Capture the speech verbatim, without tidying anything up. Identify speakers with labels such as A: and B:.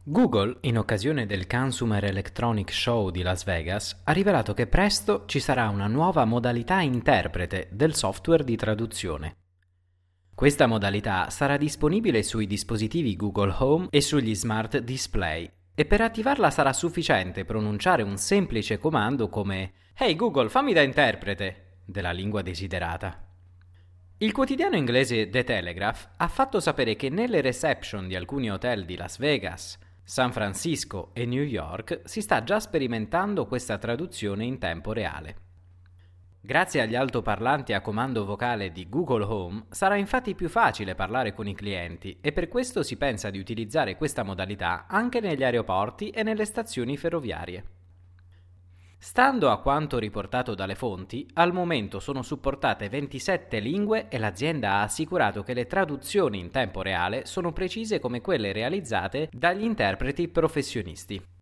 A: Google, in occasione del Consumer Electronic Show di Las Vegas, ha rivelato che presto ci sarà una nuova modalità interprete del software di traduzione. Questa modalità sarà disponibile sui dispositivi Google Home e sugli smart display, e per attivarla sarà sufficiente pronunciare un semplice comando come «Hey Google, fammi da interprete» della lingua desiderata. Il quotidiano inglese The Telegraph ha fatto sapere che nelle reception di alcuni hotel di Las Vegas, San Francisco e New York si sta già sperimentando questa traduzione in tempo reale. Grazie agli altoparlanti a comando vocale di Google Home sarà infatti più facile parlare con i clienti e per questo si pensa di utilizzare questa modalità anche negli aeroporti e nelle stazioni ferroviarie. Stando a quanto riportato dalle fonti, al momento sono supportate ventisette lingue e l'azienda ha assicurato che le traduzioni in tempo reale sono precise come quelle realizzate dagli interpreti professionisti.